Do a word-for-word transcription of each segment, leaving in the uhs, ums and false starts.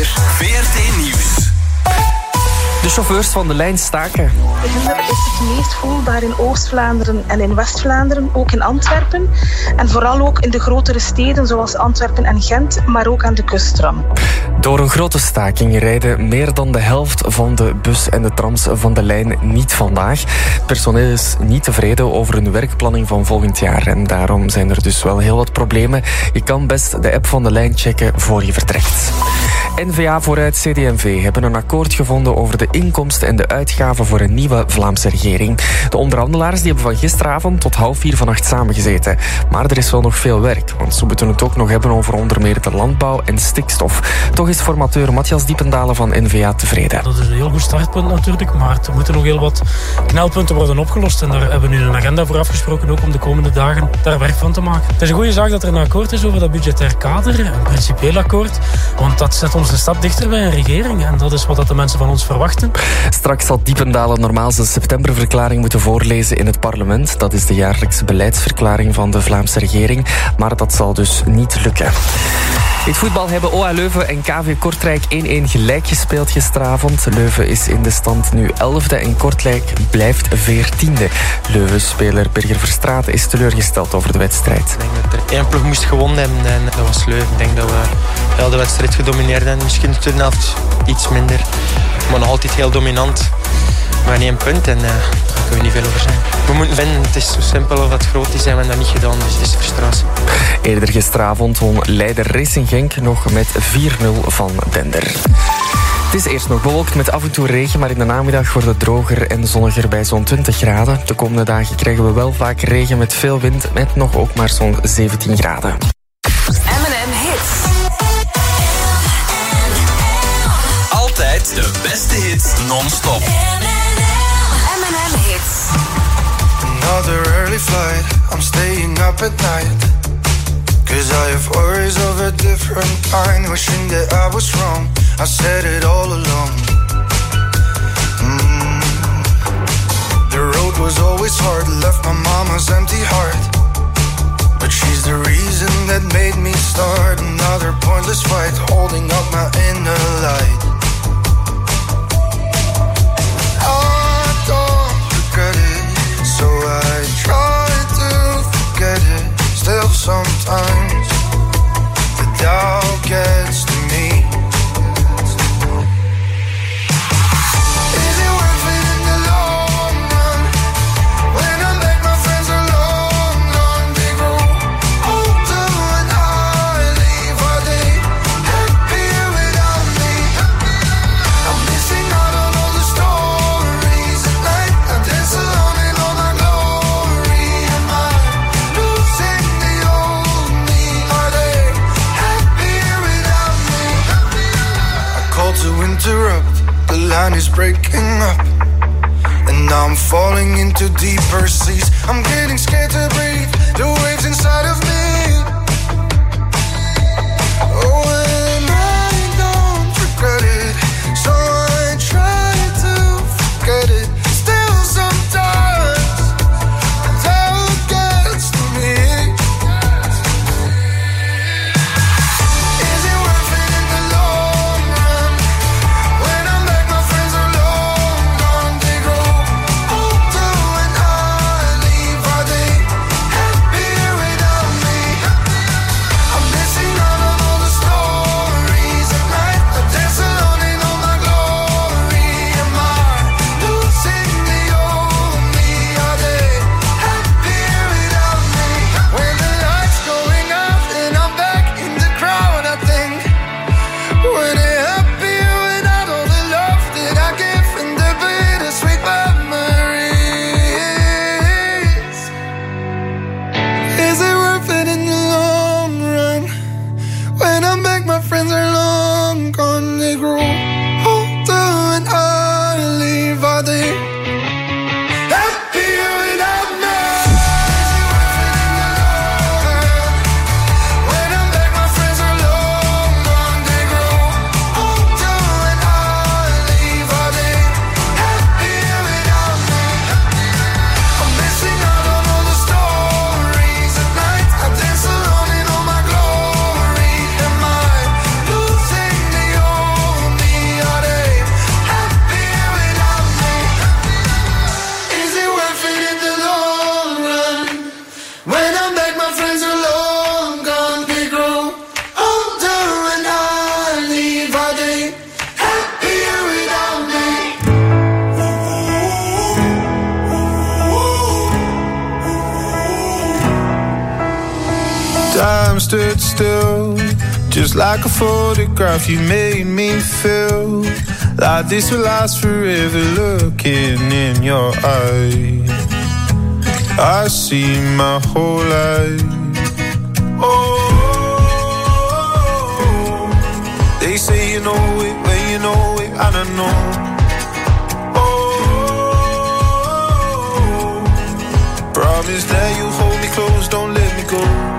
uur V R T Nieuws. De chauffeurs van de lijn staken. De hinder is het meest voelbaar in Oost-Vlaanderen en in West-Vlaanderen, ook in Antwerpen. En vooral ook in de grotere steden zoals Antwerpen en Gent, maar ook aan de kusttram. Door een grote staking rijden meer dan de helft van de bus en de trams van de lijn niet vandaag. Het personeel is niet tevreden over hun werkplanning van volgend jaar. En daarom zijn er dus wel heel wat problemen. Je kan best de app van de lijn checken voor je vertrekt. N V A vooruit C D en V hebben een akkoord gevonden over de inkomsten en de uitgaven voor een nieuwe Vlaamse regering. De onderhandelaars die hebben van gisteravond tot half vier vannacht samengezeten. Maar er is wel nog veel werk, want ze moeten het ook nog hebben over onder meer de landbouw en stikstof. Toch is formateur Matthias Diependalen van N V A tevreden. Dat is een heel goed startpunt natuurlijk, maar er moeten nog heel wat knelpunten worden opgelost. En daar hebben we nu een agenda voor afgesproken, ook om de komende dagen daar werk van te maken. Het is een goede zaak dat er een akkoord is over dat budgetair kader, een principieel akkoord, want dat zet ons een stap dichter bij een regering en dat is wat de mensen van ons verwachten. Straks zal Diependalen normaal zijn septemberverklaring moeten voorlezen in het parlement. Dat is de jaarlijkse beleidsverklaring van de Vlaamse regering, maar dat zal dus niet lukken. In het voetbal hebben O A Leuven en K V Kortrijk één-één gelijk gespeeld gisteravond. Leuven is in de stand nu elfde en Kortrijk blijft veertiende. Leuven-speler Birger Verstraeten is teleurgesteld over de wedstrijd. Ik denk dat er één ploeg moest gewonnen hebben en dat was Leuven. Ik denk dat we heel de wedstrijd gedomineerd hebben. Misschien de tweede helft iets minder, maar nog altijd heel dominant. Maar één punt en uh, daar kunnen we niet veel over zijn. We moeten winnen, het is zo simpel of het groot is, hebben we dat niet gedaan, dus het is frustratie. Eerder gisteravond won leider Racing Genk nog met vier nul van Dender. Het is eerst nog bewolkt met af en toe regen, maar in de namiddag wordt het droger en zonniger bij zo'n twintig graden. De komende dagen krijgen we wel vaak regen met veel wind, met nog ook maar zo'n zeventien graden. M en M Hits. Altijd de beste hits non-stop. M en M Hits. Another early flight, I'm staying up at night. Cause I have worries of a different kind. Wishing that I was wrong, I said it all along. mm. The road was always hard, left my mama's empty heart. But she's the reason that made me start another pointless fight, holding up my inner light. I don't regret it, so I try to forget it. Still sometimes the doubt gets to me. Is it worth it in the long run? When I make my friends alone, long they grow older when I leave. Are they happier without me? I'm missing out on all the stories at night. I dance alone in all my glory. Am I losing the old me? Are they happier without me? I call to interrupt, the line is breaking up, and now I'm falling into deeper seas. I'm getting scared to breathe, the waves inside of me. Oh, and I don't regret it, so I try to forget it. Still sometimes the doubt gets to me. Is it worth it in the long run? When I make my friends alone, gone they grow older when I leave. Are they happier without me? I'm missing out on all the stories. time stood still, just like a photograph. You made me feel like this will last forever. Looking in your eyes, I see my whole life. Oh, they say you know it when you know it, and I know. Oh, promise that you hold me close, don't let me go.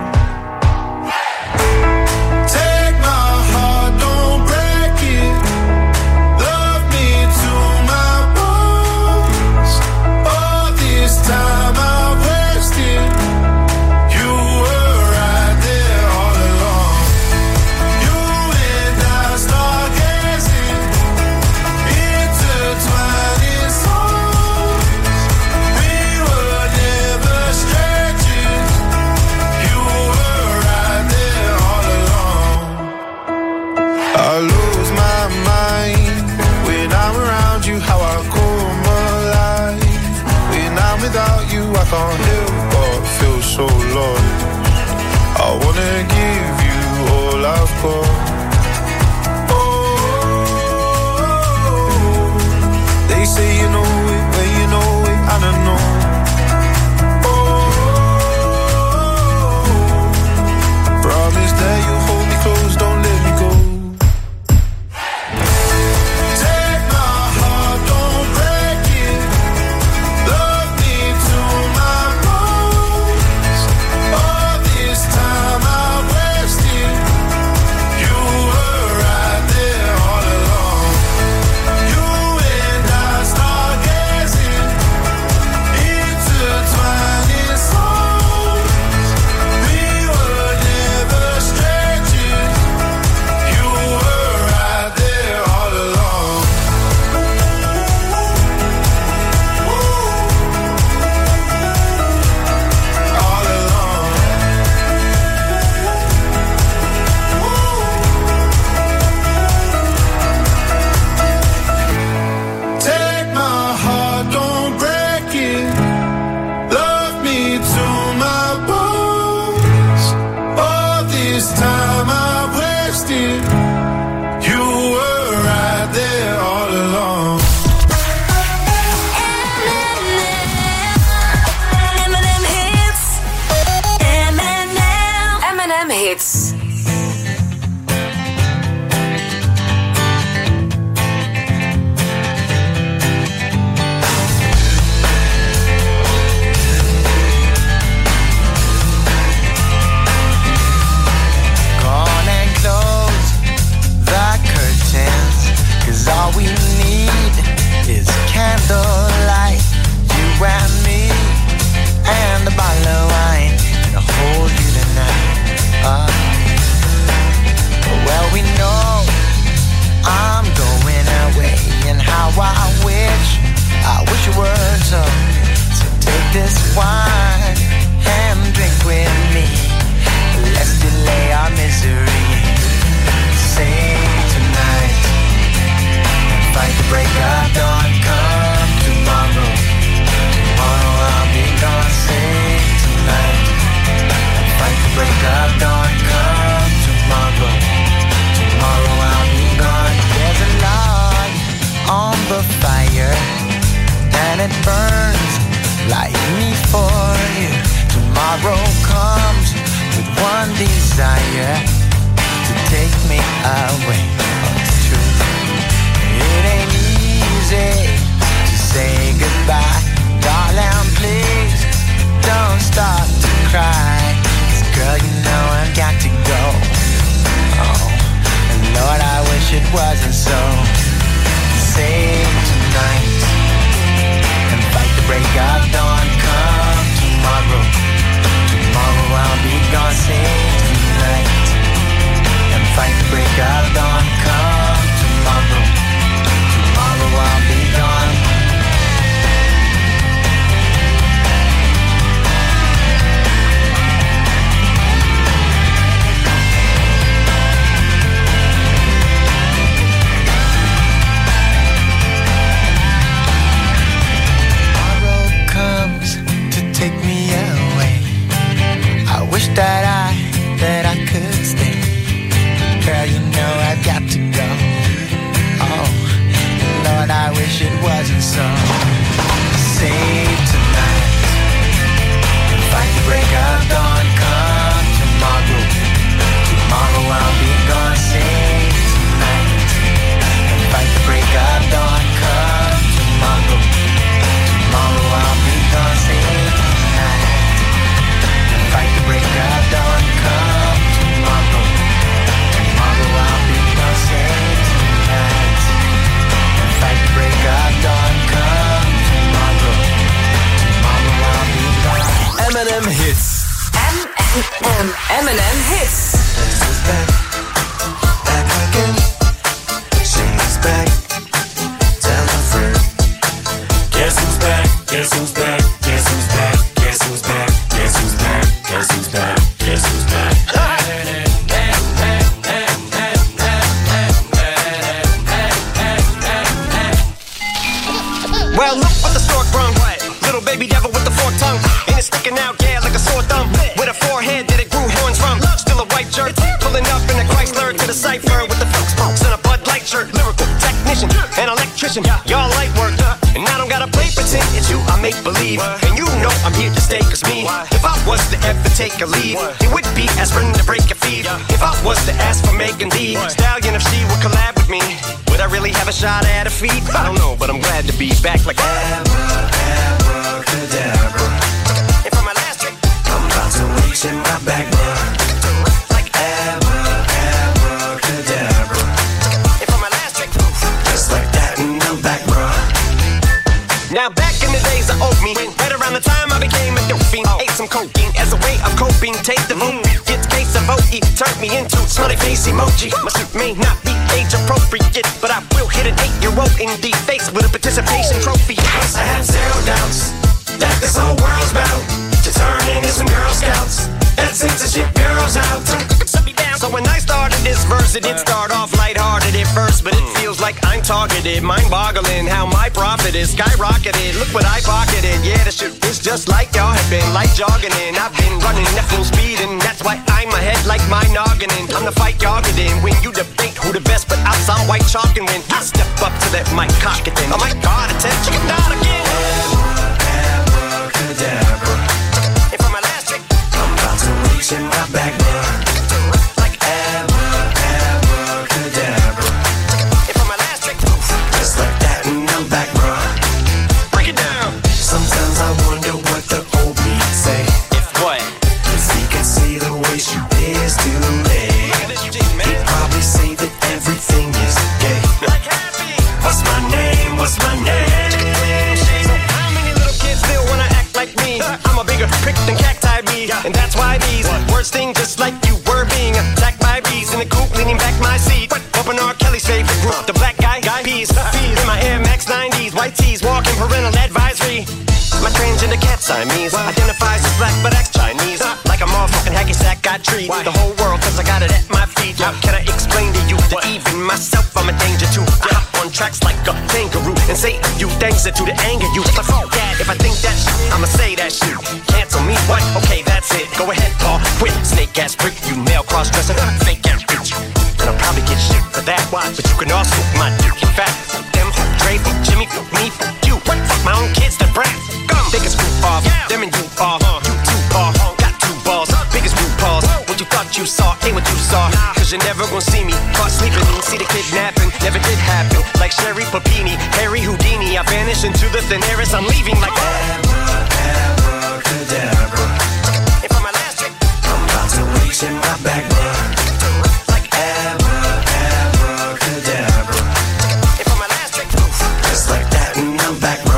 Take my heart, don't break it. Love me to my bones. All this time I've wasted. You were right there all along. You and I start gazing, intertwined in songs. We were never strangers. You were right there all along. I lose my mind when I'm around you. How I come alive when I'm without you. I can't help but feel so lost. I wanna give you all I've got. Oh, they say you know it when you know it, and I know. Oh, promise that you hold me close, don't let me go. Take my heart, don't break it. Love me to my bones. All this time I've wasted. You were right there all along. You and I start gazing, intertwined in songs. We were never strangers. You were right there all along. All along. Take my heart, don't break it. Love me to my bones. All this time I've wasted. You were right there all along. Eminem hits. Eminem. Eminem hits. Gone and close the curtains, 'cause all we need is candlelight. You and me and a bottle of wine, and I'll hold you tonight. Uh, well, we know I'm going away, and how I wish, I wish you were so. So take this wine and drink with me. Let's delay our misery. Say tonight, fight the break of dawn. Come tomorrow, tomorrow I'll be gone. Say tonight, fight the break of dawn. Come tomorrow, tomorrow I'll be gone. There's a log on the fire, and it burns like me for you. Tomorrow comes with one desire, to take me away. Oh, it's true. It ain't easy to say goodbye. Darling, please don't start to cry. 'Cause girl, you know I've got to go. Oh, and Lord, I wish it wasn't so. Save tonight and fight the break of dawn. Come tomorrow, tomorrow I'll be gone. Save tonight and fight the break of dawn. Come tomorrow, tomorrow I'll be gone. M M and M Hits. She's back, back again. She's back. Tell her friend. Guess who's back? Guess who's back? Guess who's back? Guess who's back? Guess who's back? Guess who's back? Guess who's back? Well, look what the stork brung. What? Little baby devil with the forked tongue. And it's sticking out, yeah, like a sore thumb. With a forehead that it grew horns from. Still a white jerk. Pulling up in a Chrysler to the cipher with the folks pokes and a Bud Light shirt. Lyrical technician, an electrician. Y'all light work. And I don't gotta play pretend. It's you I make believe. And you know I'm here to stay, cause me, if I was to ever take a leave, it would be aspirin to break your feet. If I was to ask for Megan Thee Stallion, if she would collab with me, would I really have a shot at her feet? I don't know, but I'm glad to be back like Abracadabra. And for my last trick, I'm about to reach in my back, bruh. like Abracadabra. And for my last trick, Just like that, and I'm back, bruh. now back in the days of old me, right around the time I became a dope fiend, ate some cocaine as a way of coping. Take the vote, get case of O E, turned me into smiley face emoji. My suit may not be age appropriate, but I will hit an eight-year-old in the face with a participation trophy. I have zero doubts that this whole world's about to turn into some Girl Scouts and sing some shit girls out. So when I started this verse, it did start off lighthearted at first, but it feels like I'm targeted, mind-boggling how my profit is skyrocketed. Look what I pocketed, yeah, the shit is just like y'all have been, like jogging in. I've been running at full speed, and that's why I'm ahead like my noggin. I'm the fight y'all get in when you debate who the best, but I'm some white chalk, and when I step up to that mic, cock it then. Oh my God, attention, chicken down again. Abracadabra. And for my last trick, I'm about to reach in my back, bruh. like Abracadabra. and for my last trick, Just like that, and I'm back, bruh. break it down. Sometimes I wonder what the old me say. If what? If he could see the way she is today, Look at this chick, man. he'd probably say that everything is gay. Like happy. What's my name? What's my name? How many little kids still wanna act like me? I'm a bigger prick than cacti bees, and that's why these words sting just like you were being attacked by bees in the coop, leaning back my seat. Open R. Kelly's favorite group, the black guy, guy peas. In my Air Max nineties, white tees, walking parental advisory. My transgender cat Siamese identifies as black but acts Chinese. Like a motherfucking hacky sack, I treat the whole world cause I got it at my feet. How can I explain to you that even myself I'm a danger to? I hop on tracks like a kangaroo and say a few things that do to anger you. But fuck that, if I think that shit, I'ma say that shit. Cancel me, what? Okay, that's it. Go ahead, Paul. Quit, snake ass freak, you male cross-dresser, fake ass bitch. And I'll probably get shit for that. Why? But you can also my dick. In fact, fuck them, fuck Dre, fuck Jimmy, fuck me, fuck you. What? Fuck my own kids, the brat. Gum, biggest group off. Them and you off. You two paw, got two balls. Biggest group paws. What you thought you saw ain't what you saw. Cause you're never gonna see me caught sleeping. See the kidnapping, never did happen. Like Sherry Papini, Harry Houdini. I vanish into the thin air as I'm leaving like Abracadabra. And for my last trick, I'm about to reach in my back, bruh. like Abracadabra. and for my last trick, Just like that, and I'm back, bruh.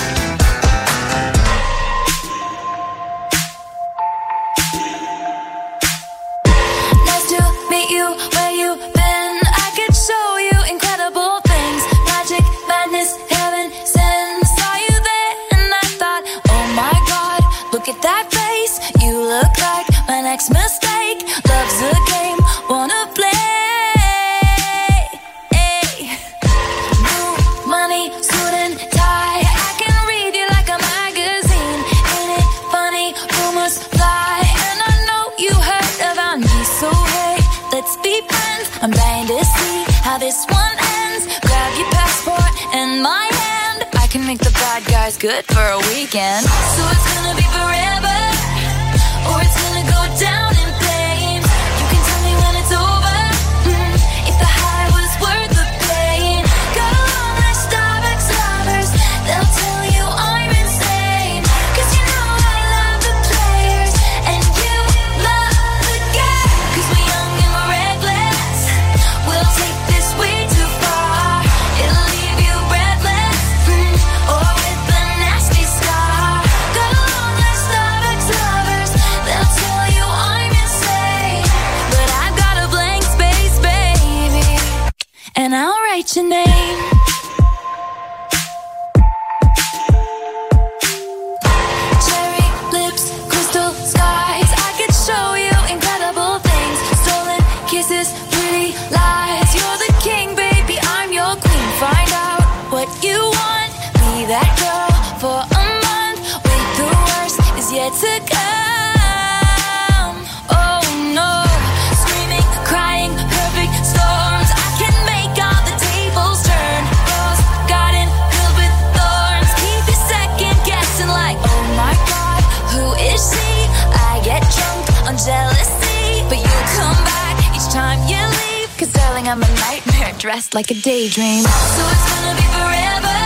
Nice to meet you, where you been? I could show you incredible things. Magic, madness, heaven sent. Saw you there and I thought, oh my God, look at that face. You look like my next mistake. Love's a game, wanna play. New money, suit and tie. I can read you like a magazine. Ain't it funny? Rumors fly, and I know you heard about me. So hey, let's be friends. I'm dying to see how this one ends. Grab your passport and my hand. I can make the bad guys good for a weekend. So it's gonna be forever, or it's gonna go down in flames. You can tell me when it's over, mm, if the high was worth the pain. Got along like Starbucks lovers, they'll tell you I'm insane. Cause you know I love the players, and you love the game. Cause we're young and we're reckless, we'll take this way too far. It'll leave you breathless, mm, or with a nasty scar. Got along like yet to come. Oh no, screaming, crying, perfect storms. I can make all the tables turn. Rose garden filled with thorns. Keep you second guessing like, oh my God, who is she? I get drunk on jealousy, but you come back each time you leave. Cause darling, I'm a nightmare dressed like a daydream. So it's gonna be forever,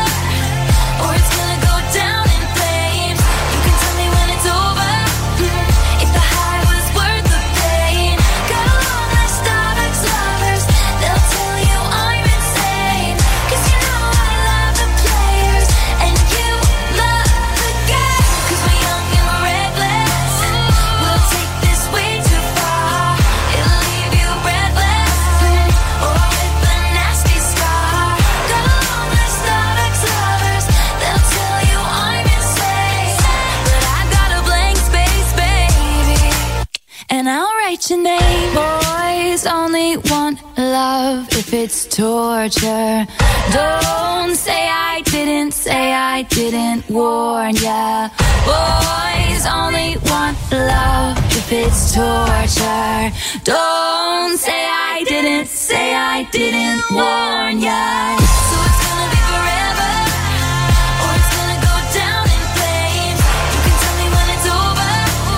or it's gonna go down in flames. You can tell me when it's over, mm, if the high was worth the pain. Got along like Starbucks lovers, they'll tell you I'm insane. Cause you know I love the players, and you love the game. Cause we're young and we're reckless, we'll take this way too far. It'll leave you breathless, mm, or with a nasty scar. Got along like Starbucks lovers, they'll tell you I'm insane. But I've got a blank space, baby, and I'll write your name. Boys only want love if it's torture. Don't say I didn't, say I didn't warn ya. Boys only want love if it's torture. Don't say I didn't, say I didn't warn ya. So it's gonna be forever, or it's gonna go down in flames. You can tell me when it's over,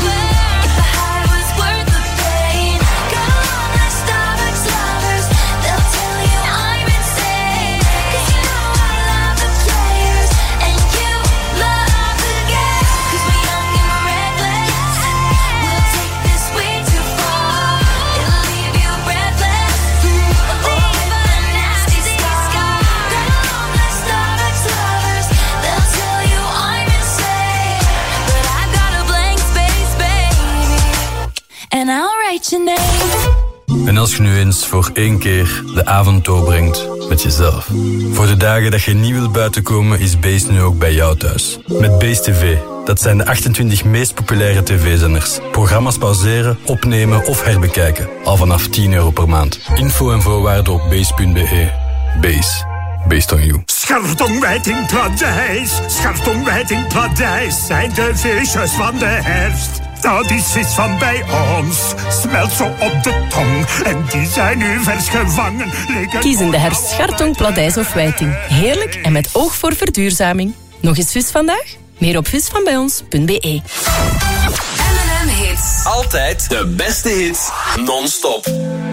if the high was worth the pain. Got along like Starbucks lovers, they'll tell you I'm insane. Cause you know I love the players, and you love the game. Cause we're young and we're reckless, we'll take this way too far. It'll leave you breathless, mm, or with a nasty scar. Got along like Starbucks lovers, they'll tell you I'm insane. But I've got a blank space, baby, and I'll write your name. En als je nu eens voor één keer de avond doorbrengt met jezelf. Voor de dagen dat je niet wilt buitenkomen, is Base nu ook bij jou thuis. Met Base T V. Dat zijn de achtentwintig meest populaire tv-zenders. Programma's pauzeren, opnemen of herbekijken. Al vanaf tien euro per maand. Info en voorwaarden op base punt b e. Base. Based on you. Schartongwijd in Pladijs, Schartongwijd in Pladijs zijn de visjes van de herfst. Dat is vis van bij ons, smelt zo op de tong. En die zijn nu vers gevangen. Kies in de herfst Schartong, Pladijs of Wijting. Heerlijk en met oog voor verduurzaming. Nog eens vis vandaag? Meer op visvanbijons punt b e. M en M Hits. Altijd de beste hits, non-stop.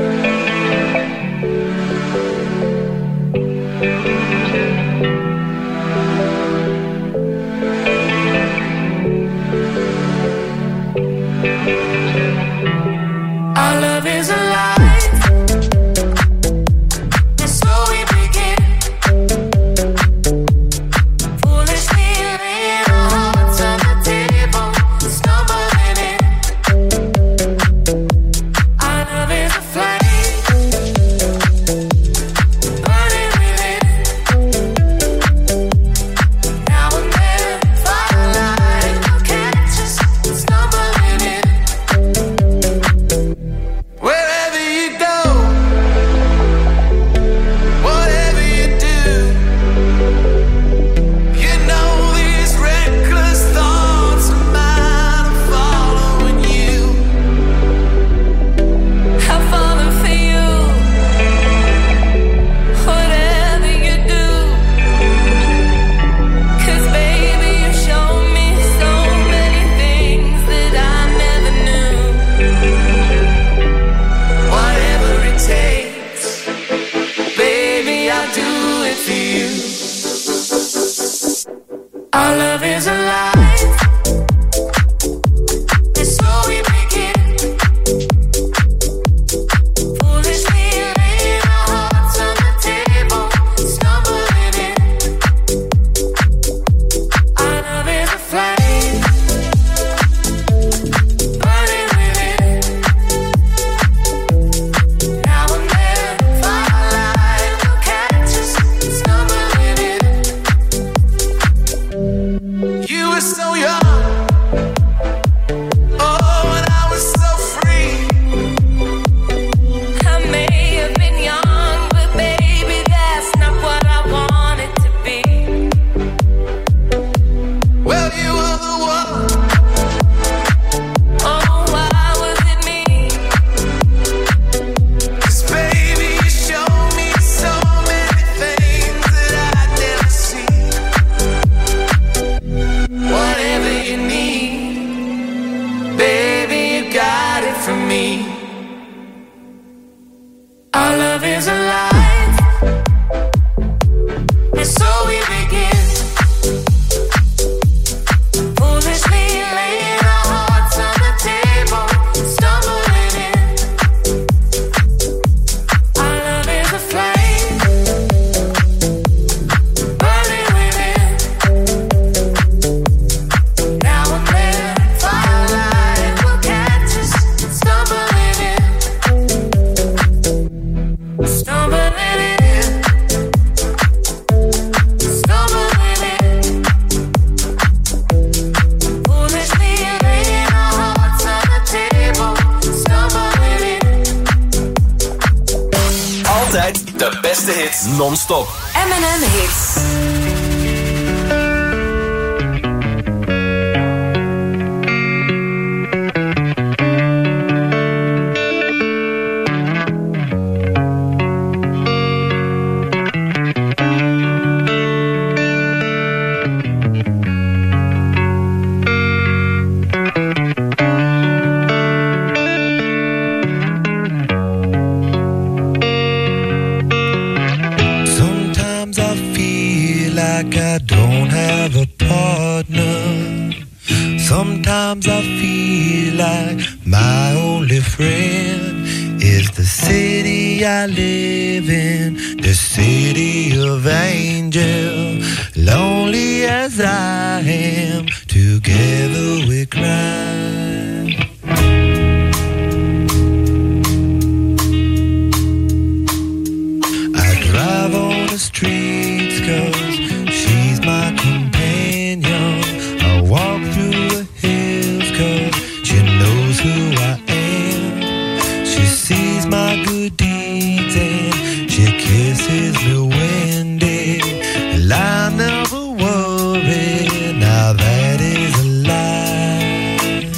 Our love is alive, and so we begin. Foolishly laying our hearts on the table, stumbling in. Our love is a flame, burning within. Now and then, firelight will catch us stumbling in. Wherever you go, whatever you do, you know these reckless thoughts of mine are following you. I'm falling for you, whatever you do. Cause baby, you show me so many things that I never knew. Whatever it takes, baby, I'll do it for you. Our love is alive, and so we begin. Foolishly laying our hearts on the table, stumbling in. Our love is a flame, burning within. Now and then, firelight will catch us stumbling in. You were so young, oh, and I was so free. I may have been young, but baby, that's not what I wanted to be. Well, you were the one beste hits non-stop. M en M Hits. Sometimes I feel like my only friend is the city I live in, the city of angels. Lonely as I am, together we cry. I drive on the streets 'cause she's my companion. I walk through the hills 'cause she knows who I am. She sees my good deeds and she kisses me when day. And I never worry, now that is a lie.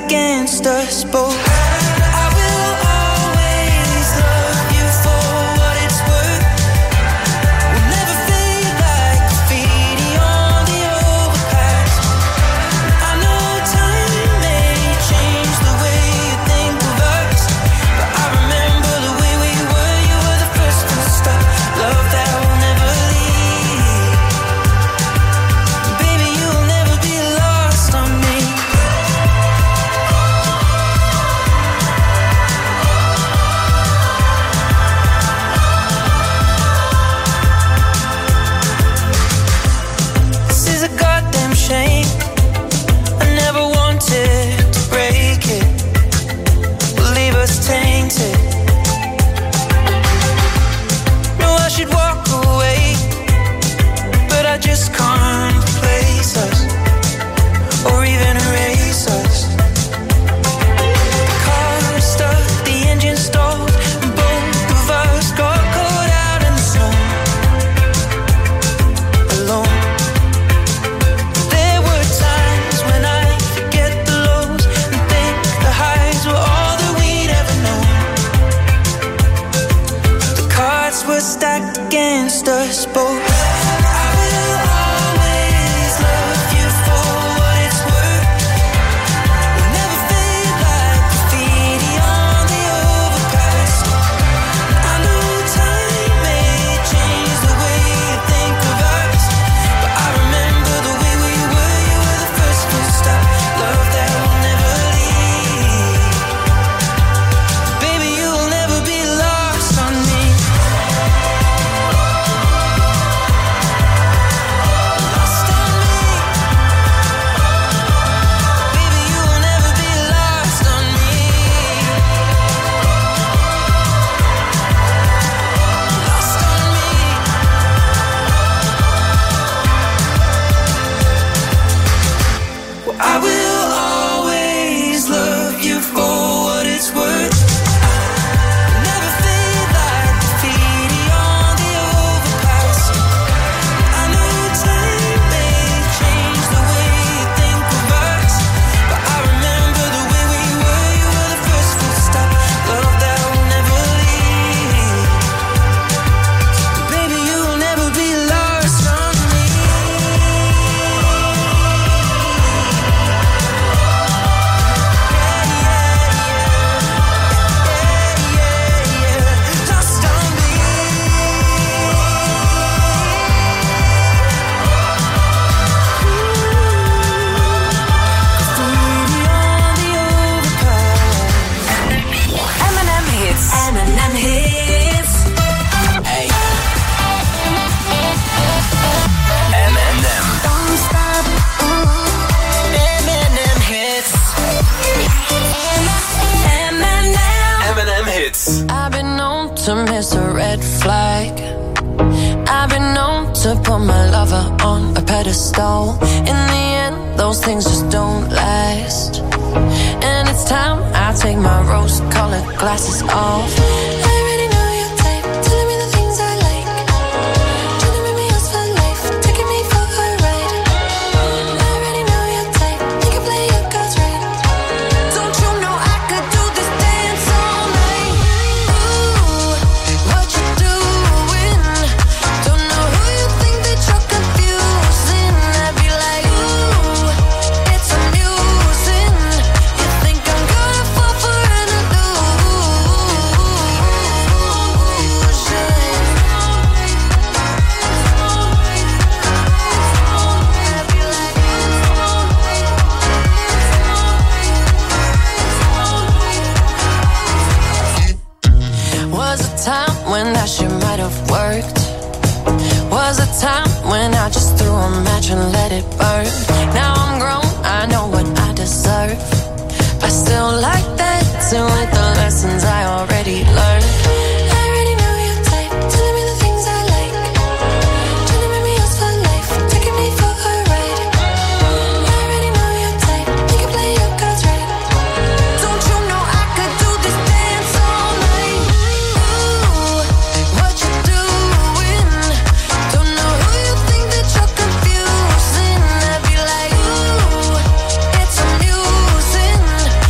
against us both. I will always love you for what it's worth. We'll never fade like graffiti on the overpass. I know time may change the way you think of us, but I remember the way we were. You were the first to stop. Love that will never leave. Baby, you'll never be lost on me. This is a goddamn shame. I never wanted to break it. We'll leave us tainted. No, I should walk away, but I just can't replace us or even erase us. The car stuck, the engine stalled, and both of us got caught out in the snow, alone. There were times when I forget the lows and think the highs were all that we'd ever known. The cards were stacked against us both. I will always love you for what it's worth. We'll never fade like graffiti on the overpass. I know time may change the way you think of us, but I remember the way we were. You were the first to stop. Love that will never leave. Baby, you'll never be lost on me. Lost on me. Baby, you'll never be lost on me. Lost on me. Well, I will always love you for what it's worth. Never fade like graffiti on the overpass. I know time may change the way you think of us, but I remember the way we were. You were the first full stop. Love that will never leave. Baby, you'll never be lost on me. Lost on me. Graffiti on the overpass. M and M Hits. M and M Hits. Hey. M and M. Don't stop. M and M hits. M and M. M and M Hits. I've been known to miss a red flag. I've been known to put my lover on a pedestal. In the end, those things just don't last. And it's time I take my rose-colored glasses off. I already know your type, telling me the things I like. Trying to make me yours for life, taking me for a ride. I already know your type, you can play your cards right. Don't you know I could do this dance all night? Ooh, what you doing? Don't know who you think that you're confusing. I'd be like, ooh, it's amusing. You think I'm gonna fall for an illusion? Was a time when that shit might have worked. Was a time when I just threw a match and let it burn. Now I'm grown, I know what I deserve. I still like dancing with the lessons I already learned. I already know your type, telling me the things I like. Trying to make me yours for life, taking me for a ride. I already know your type, you can play your cards right. Don't you know I could do this dance all night? Ooh, what you doing? Don't know who you think that you're confusing. I'd be like, ooh, it's amusing.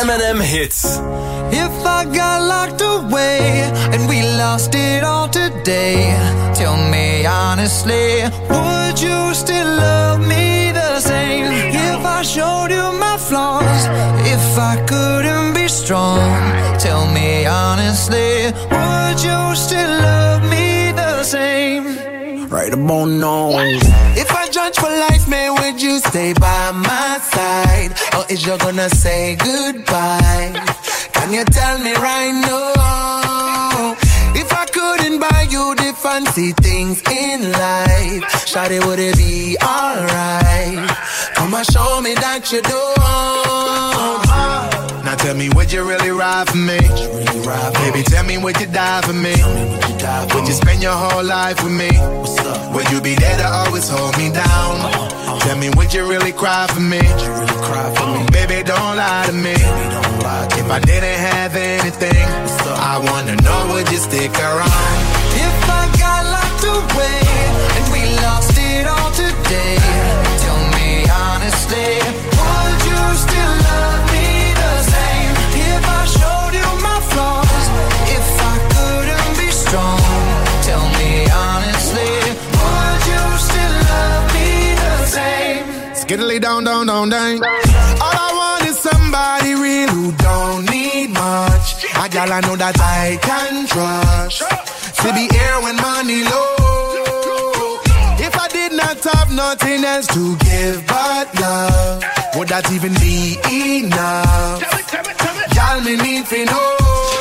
M and M hits. If I got locked away and we lost it all today, tell me honestly, would you still love me the same? If I showed you my flaws, if I couldn't be strong, tell me honestly, would you still love me the same? Right about now. If I judge for life, man, would you stay by my side? Or is you gonna say goodbye? Can you tell me right now? If I couldn't buy you the fancy things in life, shawty, would it be alright? Come and show me that you don't. Now tell me, would you really ride for me? Really ride for Baby, me? Tell me, would you die for me? Would you, die for would you spend your whole life with me? Would you be there to always hold me down? Uh-huh. Tell me, would you really cry for me? Would you really cry for me? Baby, don't lie to me. Baby, don't lie to if me. I didn't have anything, I wanna know, would you stick around? If I got locked away and we lost it all today, tell me honestly, would you still love me the same? If I showed you my flaws, if I couldn't be strong, tell me honestly, would you still love me the same? Skiddly down, down, down, down. All I want is somebody real who don't need much. A gal I know that I can trust. To be here when money low. If I did not have nothing else to give but love, would that even be enough? Y'all me need to know.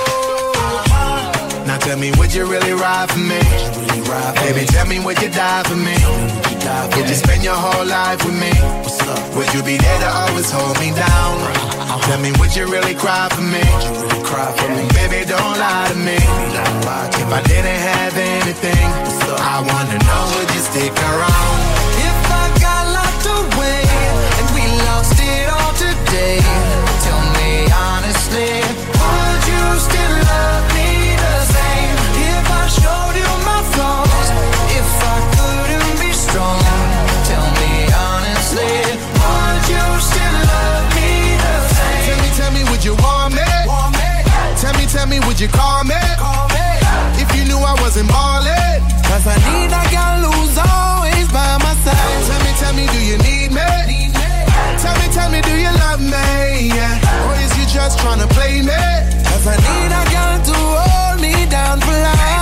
Now tell me, would you really ride for me? Really ride for Baby, me? Tell me, would you die for me? Would you, die for would you spend your whole life with me? Would you be there to always hold me down? Tell me, would you really cry for me? Would you really cry for me? Baby, don't lie to me. If I didn't have anything, I wanna know, would you stick around? If I got locked away and we lost it all today, tell me honestly, would you still love me the same? If I showed you my flaws, if I couldn't be strong, tell me honestly, would you still love me the same? Tell me, tell me, would you want me? Want me? Tell me, tell me, would you call me? Call me. If you knew I wasn't ballin', cause I need a girl who's always by my side. Tell me, tell me, do you need me? Need me? Tell me, tell me, do you love me? Yeah. Or is you just tryna play me? Cause I need a girl to hold me down for life.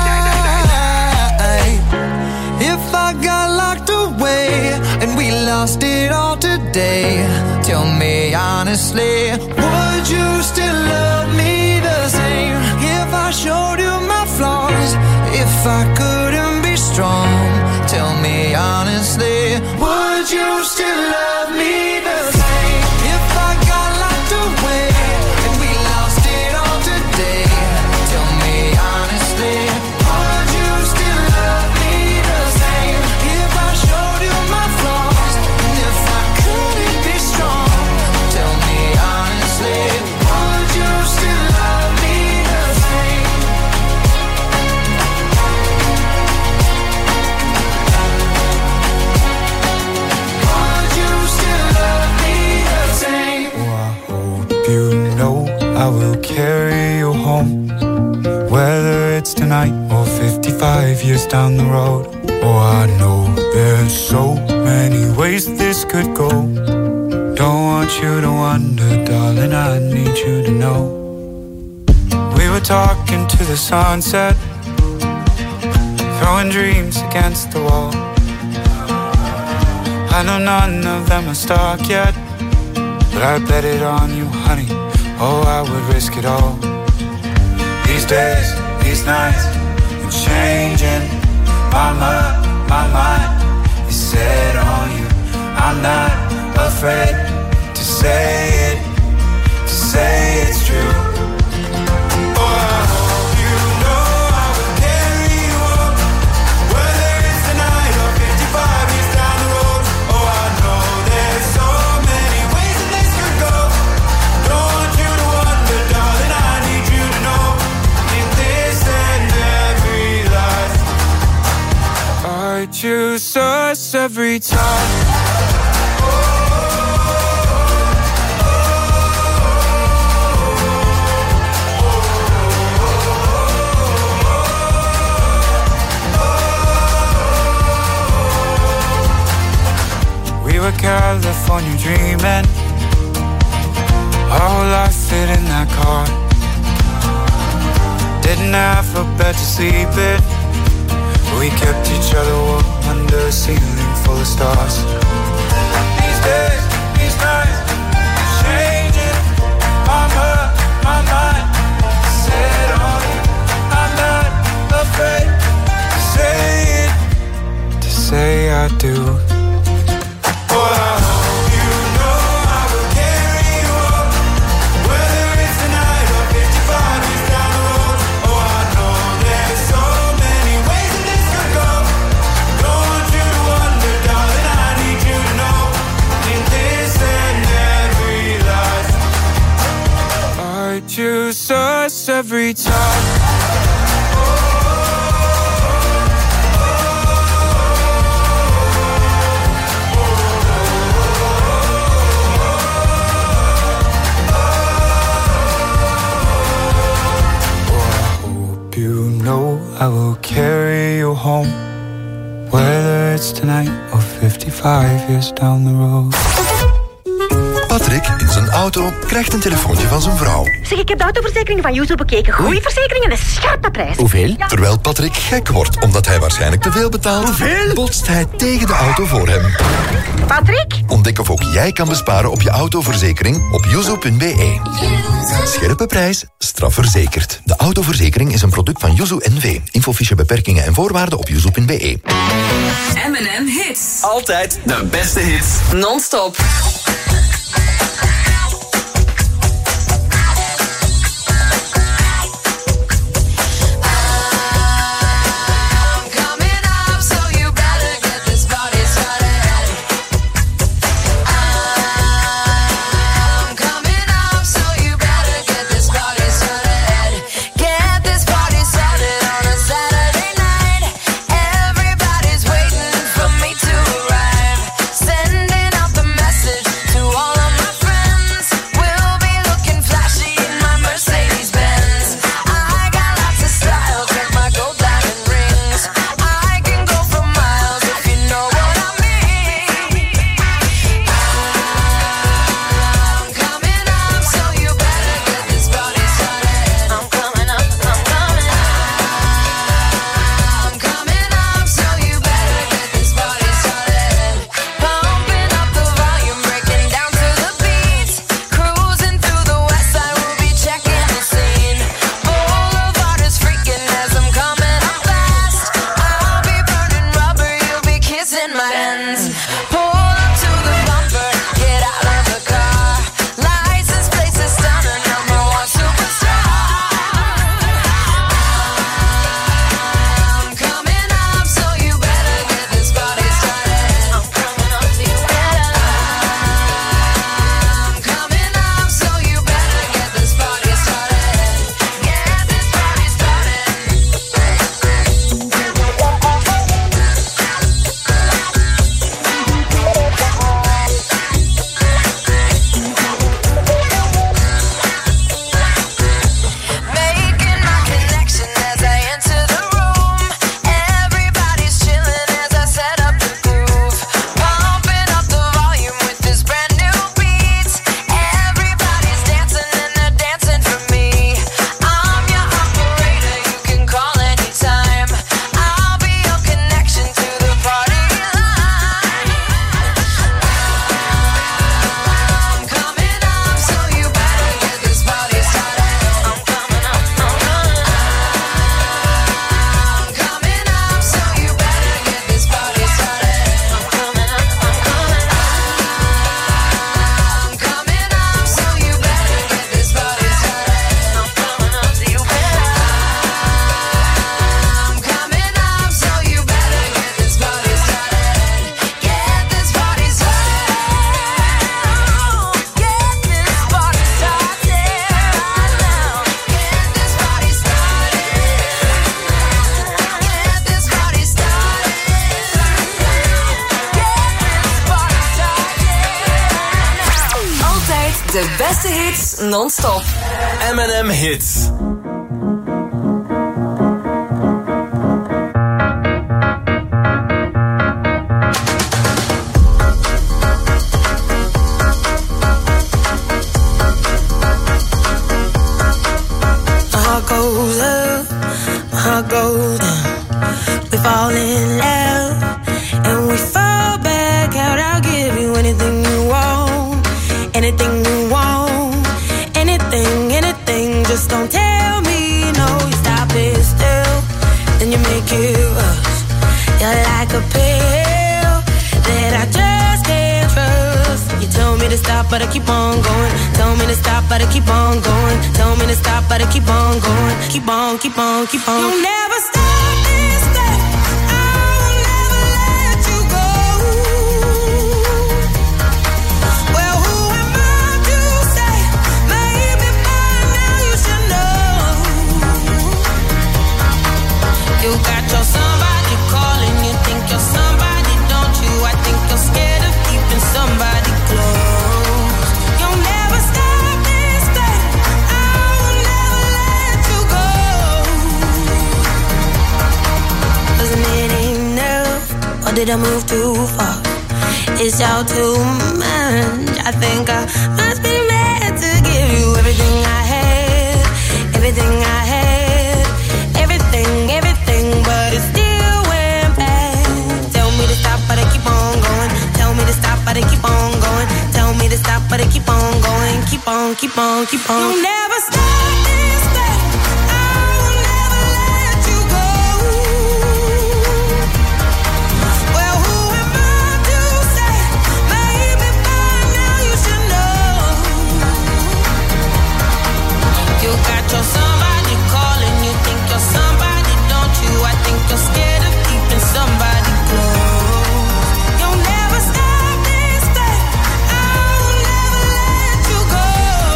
If I got locked away and we lost it all today, tell me honestly, would you still love me the same? If I showed you my flaws, if I couldn't be strong, tell me honestly, would you still love me the same? If I got locked away and we lost it all today, tell me honestly, would you still love me the same? If I showed you my flaws, and if I couldn't be strong, tell me honestly, would you still love me the same? Would you still love me the same? Oh, I hope you know I will carry you home, whether it's tonight or fifty-five years down the road. Oh, I know there's so many ways this could go. Don't want you to wonder, darling, I need you to know. We were talking to the sunset, throwing dreams against the wall. I know none of them are stuck yet, but I bet it on you, honey. Oh, I would risk it all. These days, these nights, I'm changing. My mind, my mind is set on you. I'm not afraid to say it, to say it's true. Oh, I hope you know I will carry you up, whether it's tonight or fifty-five years down the road. Oh, I know there's so many ways that this could go. Don't want you to wonder, darling, I need you to know. In this and every life, I choose us every time. on you dreaming. Our whole life fit in that car. Didn't have a bed to sleep in. We kept each other warm under a ceiling full of stars. These days, these nights, changing. I'm hurt, my mind set on you. I'm not afraid to say it, to say I do. Oh, I hope you know I will carry you up, whether it's tonight or fifty-five years down the road. Oh, I know there's so many ways that this could go. Don't want you to wonder, darling, I need you to know. In this and every life, I choose us every time. I will carry you home, whether it's tonight or fifty-five years down the road. Patrick in zijn auto krijgt een telefoontje van zijn vrouw. Zeg, ik heb de autoverzekering van Yuzu bekeken. Goeie verzekeringen en scherpe prijs. Hoeveel? Ja. Terwijl Patrick gek wordt omdat hij waarschijnlijk te veel betaalt, Hoeveel? botst hij tegen de auto voor hem. Patrick? Ontdek of ook jij kan besparen op je autoverzekering op yuzu punt be. Scherpe prijs, strafverzekerd. De autoverzekering is een product van Yuzu N V. Infofiche beperkingen en voorwaarden op yuzu punt be. M en M Hits. Altijd de beste hits. Non-stop. De beste hits non-stop. M en M Hits. heart goes up, my heart goes down. We fall in love and we fall back out. I'll give you anything you want, anything you want, anything, anything. Just don't tell me no. You stop it still, then you make it rush. You're like a pill that I just can't trust. You tell me to stop, but I keep on going. Tell me to stop, but I keep on going. Tell me to stop, but I keep on going. Keep on, keep on, keep on. You'll never stop this thing. I will never let you go. Well, who am I to say? Maybe by now you should know. You got your somebody calling. You think you're somebody, don't you? I think you're scared of keeping somebody close. You'll never stop this thing. I will never let you go. 'Cause it ain't enough, or did I move too far? It's all too much. I think I must be meant to give you everything I had, everything I had, everything, everything, but it still went bad. Tell me to stop, but I keep on going. Tell me to stop, but I keep on going. Tell me to stop, but I keep on going. Keep on, keep on, keep on. You'll never stop this thing. I will never let you go. Well, who am I to say? Maybe by now you should know. You got your somebody calling. You think you're somebody, don't you? I think you're scared of keeping somebody close. You'll never stop this thing. I will never let you go.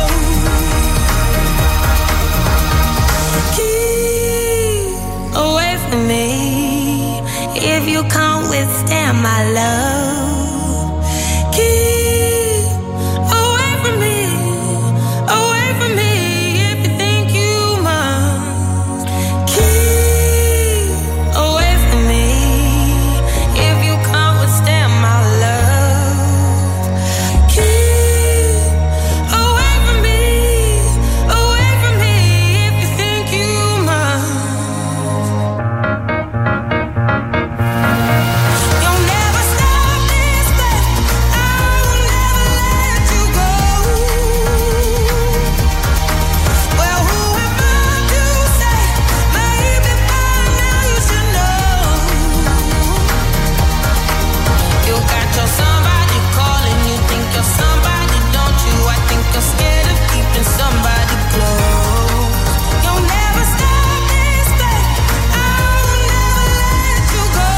Keep away from me if you can't withstand my love. Keep away from me, away from me if you think you must. Keep away from me if you can't withstand my love. Keep away from me, away from me if you think you must. You'll never stop this thing. I will never let you go. Well, who am I to say? Maybe by now you should know. You got your somebody calling. You think you're somebody, don't you? I think you're scared of keeping somebody close. You'll never stop this thing. I will never let you go.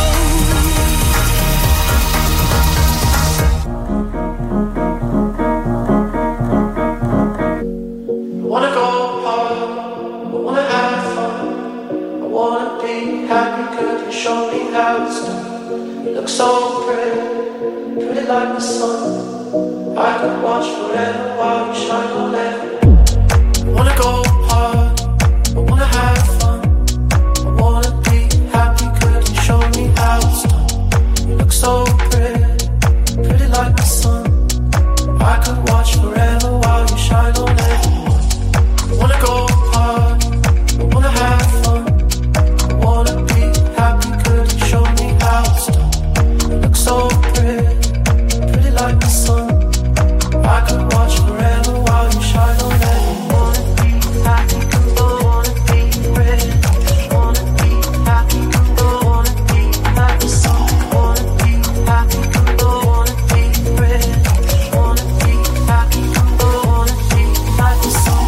I wanna go hard, I wanna have fun, I wanna be happy, could you show me how it's done? You look so pretty, pretty like the sun. I could watch forever while you shine on everyone. I wanna go hard, I wanna have fun, I wanna be happy, could you show me how it's done? You look so pretty, pretty like the sun. I could watch forever while you shine on everyone. I wanna go hard, I wanna have fun, I wanna be happy, could you show me how it's done? You look so pretty, pretty like the sun. I could watch forever while you shine on everyone. Happy, I wanna be pretty, wanna be happy, I wanna be like the sun. Wanna be happy, I wanna be pretty, wanna be happy, I wanna be like the sun.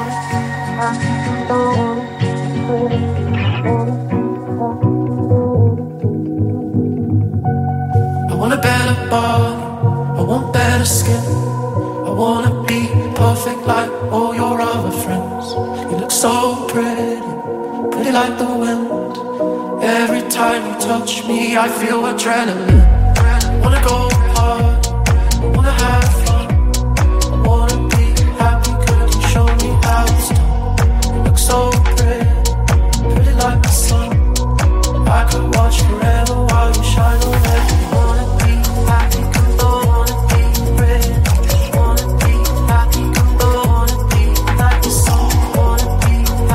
I want a better body, I want better skin, I wanna be perfect like all your other friends. You look so pretty, pretty like the wind. Every time you touch me, I feel adrenaline. I wanna go hard, I wanna have fun, I wanna be happy, could you show me how it's done? You look so pretty, pretty like the sun. I could watch forever while you shine on everyone. Wanna be happy, I wanna be pretty, wanna be happy, I wanna be like the sun. Wanna be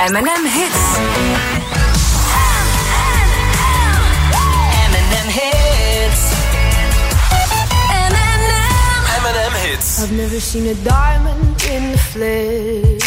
M and M Hits. M and M Hits. M and M. M and M Hits. I've never seen a diamond in the flesh.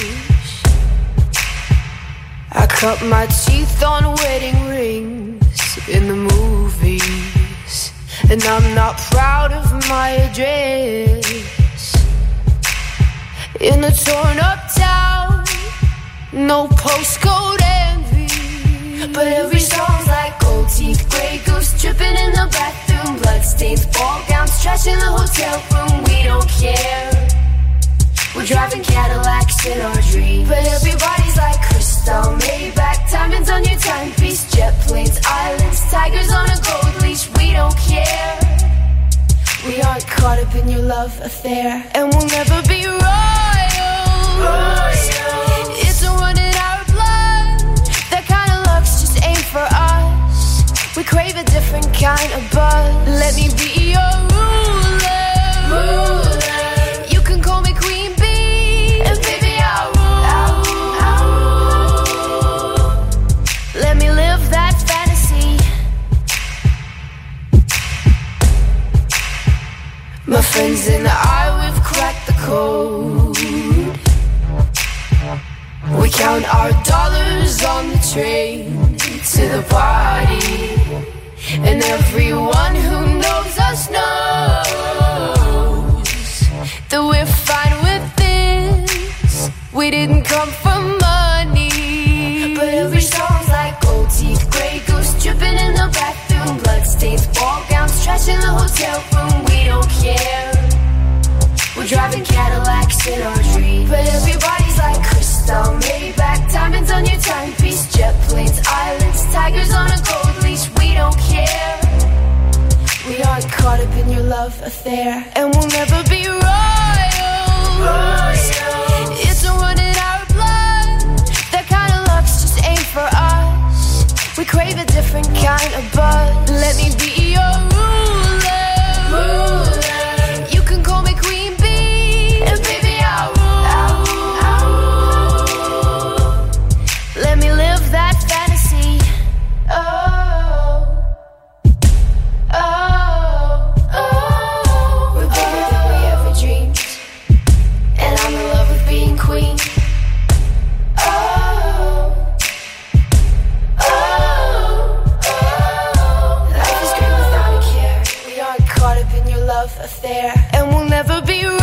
I cut my teeth on wedding rings in the movies, and I'm not proud of my address. In a torn up town, no postcode envy, but every song's like gold teeth, grey goose dripping in the bathroom, bloodstains, ball gowns, trash in the hotel room. We don't care. We're driving Cadillacs in our dreams, but everybody's like crystal, Maybach, diamonds on your timepiece, jet planes, islands, tigers on a gold leash. We don't care. We aren't caught up in your love affair, and we'll never be royals. Royal. It's a run in our blood. That kind of luck's just ain't for us. We crave a different kind of buzz. Let me be your ruler. Ruler. You can call me Queen Bee, and baby I'll rule. I'll rule. Let me live that fantasy. My friends and I, we've cracked the code. We count our dollars on the train to the party, and everyone who knows us knows that we're fine with this. We didn't come for money, but every song's like gold teeth, grey goose dripping in the bathroom, bloodstains, ball gowns, trash in the hotel room. We don't care. We're driving Cadillacs in our dreams, but everybody's like crystal, Maybach, diamonds on your timepiece, jet planes, islands, tigers on a gold leash. We don't care. We aren't caught up in your love affair, and we'll never be royals. Royal. It's a run in our blood. That kind of luck's just ain't for us. We crave a different kind of buzz. Let me be your ruler. Ruler. You can call me Queen Bee, and baby I'll rule. I'll rule. Let me live that fantasy. Oh, oh, oh. We're bigger than we ever dreamed, and I'm in love with being queen. Oh, oh, oh. Life is great without a care. We aren't caught up in your love affair, and we'll never be royals.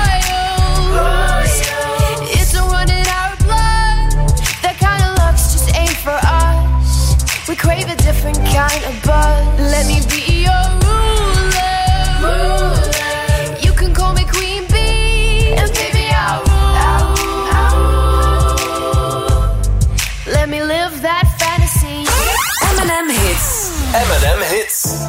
Royal. It's a run in our blood. That kind of luck's just ain't for us. We crave a different kind of buzz. Let me be your ruler. Ruler. You can call me Queen Bee, and baby I'll rule. I'll rule. Let me live that fantasy. M and M Hits. M and M Hits.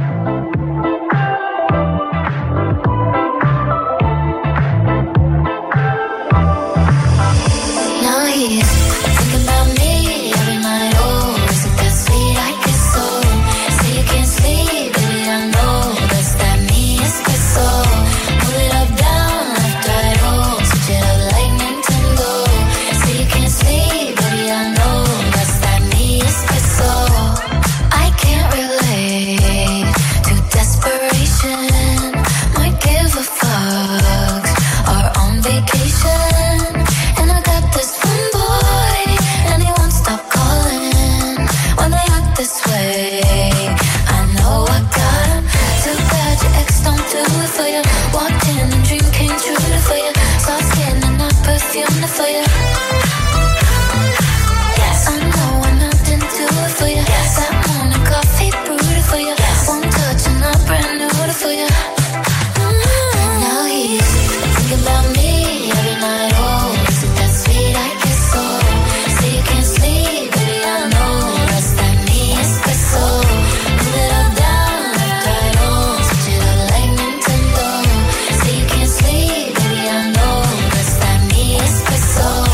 Now he's thinking about me every night. Oh, is it that sweet? I guess so. Say you can't sleep, baby, I know that's that me espresso. Move it up, down, left, right, oh, switch it up like Nintendo. Say you can't sleep, baby, I know that's that me espresso. I can't relate to desperation. Might give a fuck. Are on vacation, and I got this one boy, and he won't stop calling when they act this way. I know I got him. Too bad your ex don't do it for you. Walked in and dream came true for you. Soft skin and not perfume for you. Yes, I know I nothing do it for you. Yes, that morning coffee brewed for you. Yes, one touch and I'm brand new for you. Now he's thinking about me every night. Oh, is it that sweet? I guess so. Say you can't sleep, baby, I know that's that me espresso. Move it up, down, left, right, oh, switch it up like Nintendo. Say you can't sleep, baby, I know that's that me espresso.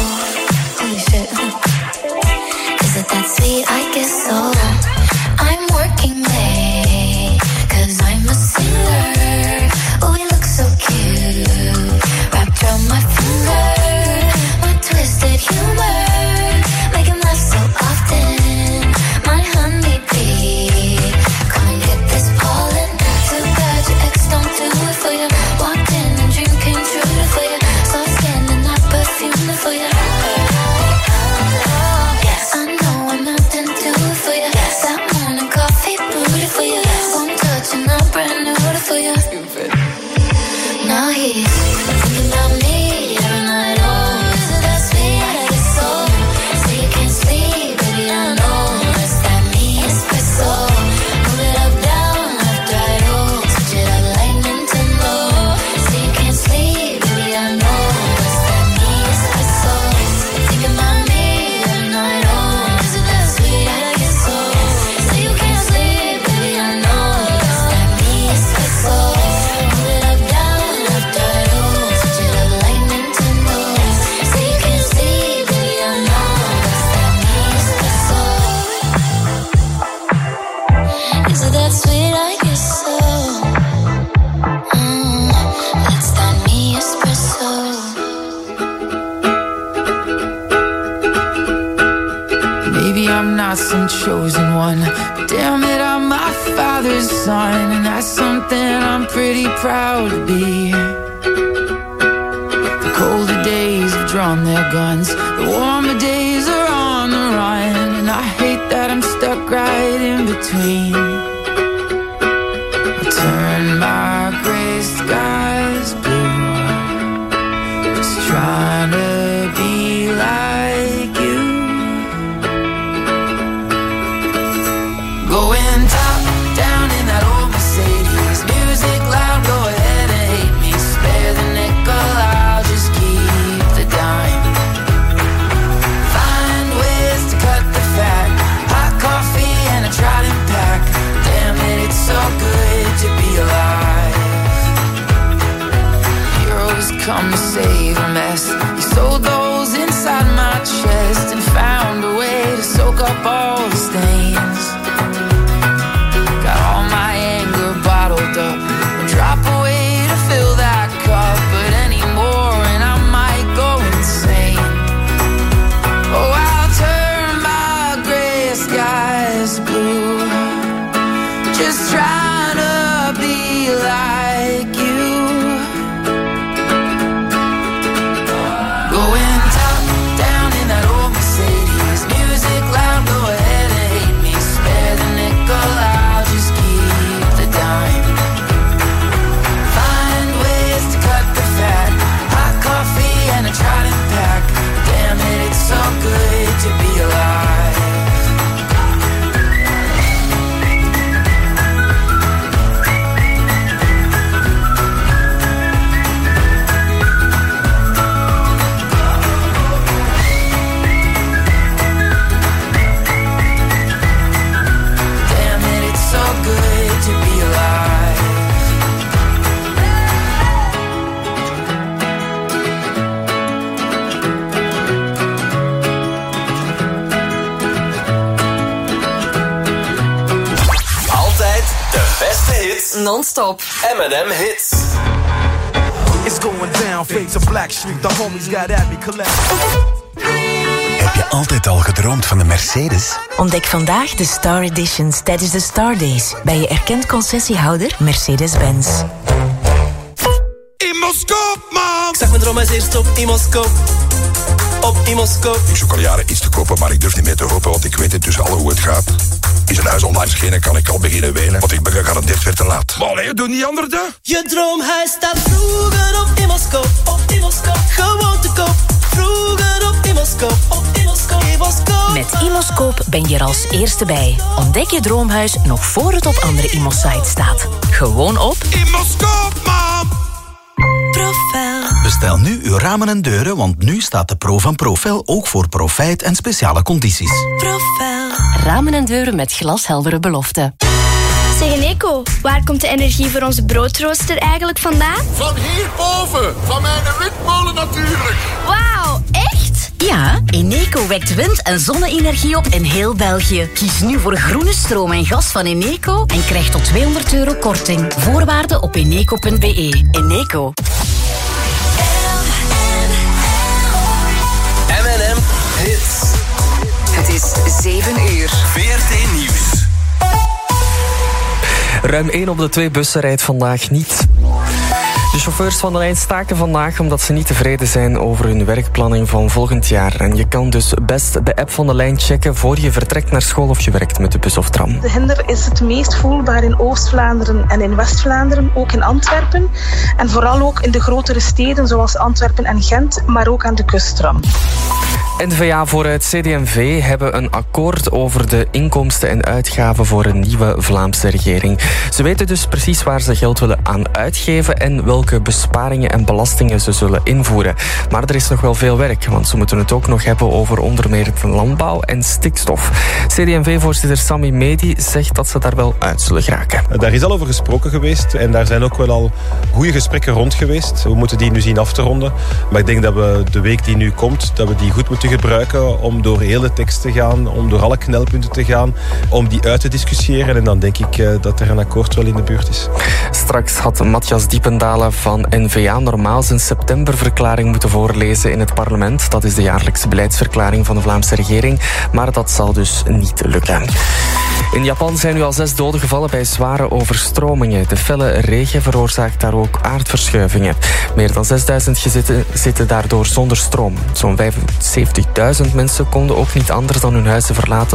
you. Now he's thinking about me every night. Oh, is it that sweet? I get so. So you can't sleep, baby, I know. It's that me espresso. Move it up, down, left, right, oh. Switch it up like Nintendo. So you can't sleep, baby, I know. It's that me espresso. Thinking about me every night. Oh, is it that sweet? I get so. So you can't sleep, baby, I know. It's that me espresso. Move it up, down, left, right, oh. Switch it up like Nintendo. So you can't sleep, baby, I know. It's that me espresso. Is it that sweet? I guess so. Mm, that's that me espresso. Maybe I'm not some chosen one, but damn it, I'm my father's son, and that's something I'm pretty proud to be. The colder days have drawn their guns, the warmer days are on the run, and I hate that I'm stuck right in between. I turn my gray skies blue, just trying to be like you. Going top down in that old Mercedes, music loud, go ahead and hate me. Spare the nickel, I'll just keep the dime. Find ways to cut the fat, hot coffee and a trident pack. Damn it, it's so good to be alive. Heroes come to save a mess. You sold those inside my chest and found a way to soak up all the stains. Got all my anger bottled up and drop away to fill that cup, but anymore and I might go insane. Oh, I'll turn my gray skies blue, just trying to be like you. Going top down in that old Mercedes, music loud, go ahead and hate me. Spare the nickel, I'll just keep the dime. Find ways to cut the fat, hot coffee and a trident pack. Damn it, it's so good to be alive. Damn it, it's so good to be alive. Altijd de beste hits. Non-stop. M and M Hits. It's going down, fades of Black Street. The homies got at me collect. Heb je altijd al gedroomd van een Mercedes? Ontdek vandaag de Star Editions tijdens de Star Days bij je erkend concessiehouder Mercedes-Benz. Imoscoop, man! Ik zag mijn droom als eerst op Imoscoop. Op Imoscoop. Ik zoek al jaren iets te kopen, maar ik durf niet meer te hopen, want ik weet intussen al hoe het gaat. Is een huis online verschenen, kan ik al beginnen wenen, want ik ben gegarandeerd weer te laat. Maar allee, doe niet anders dan. Je droomhuis staat vroeger op Imoscoop. Op Imoscoop. Gewoon te koop. Vroeger op Imoscoop. Op Imoscoop. Imoscoop. Met Imoscoop ben je er als eerste bij. Ontdek je droomhuis nog voor het op andere Immo-sites staat. Gewoon op Imoscoop, man! Profel. Bestel nu uw ramen en deuren, want nu staat de Pro van Profel ook voor profijt en speciale condities. Profel. Ramen en deuren met glasheldere beloften. Zeg Eneco, waar komt de energie voor onze broodrooster eigenlijk vandaan? Van hierboven, van mijn windmolen natuurlijk. Wauw, echt? Ja, Eneco wekt wind- en zonne-energie op in heel België. Kies nu voor groene stroom en gas van Eneco en krijg tot tweehonderd euro korting. Voorwaarden op eneco punt be. Eneco. M and M Hits. Het is zeven uur. V R T Nieuws. Ruim één op de twee bussen rijdt vandaag niet. De chauffeurs van de lijn staken vandaag omdat ze niet tevreden zijn over hun werkplanning van volgend jaar. En je kan dus best de app van de lijn checken voor je vertrekt naar school of je werkt met de bus of tram. De hinder is het meest voelbaar in Oost-Vlaanderen en in West-Vlaanderen, ook in Antwerpen. En vooral ook in de grotere steden zoals Antwerpen en Gent, maar ook aan de kusttram. N V A voor het C D en V hebben een akkoord over de inkomsten en uitgaven voor een nieuwe Vlaamse regering. Ze weten dus precies waar ze geld willen aan uitgeven en welke besparingen en belastingen ze zullen invoeren. Maar er is nog wel veel werk, want ze moeten het ook nog hebben over onder meer de landbouw en stikstof. C D en V-voorzitter Sami Medi zegt dat ze daar wel uit zullen geraken. Daar is al over gesproken geweest en daar zijn ook wel al goede gesprekken rond geweest. We moeten die nu zien af te ronden. Maar ik denk dat we de week die nu komt, dat we die goed moeten gebruiken om door heel de tekst te gaan, om door alle knelpunten te gaan, om die uit te discussiëren. En dan denk ik uh, dat er een akkoord wel in de buurt is. Straks had Matthias Diependalen van N V A normaal zijn septemberverklaring moeten voorlezen in het parlement. Dat is de jaarlijkse beleidsverklaring van de Vlaamse regering. Maar dat zal dus niet lukken. In Japan zijn nu al zes doden gevallen bij zware overstromingen. De felle regen veroorzaakt daar ook aardverschuivingen. Meer dan zesduizend gezinnen zitten daardoor zonder stroom. Zo'n vijfenzeventigduizend mensen konden ook niet anders dan hun huizen verlaten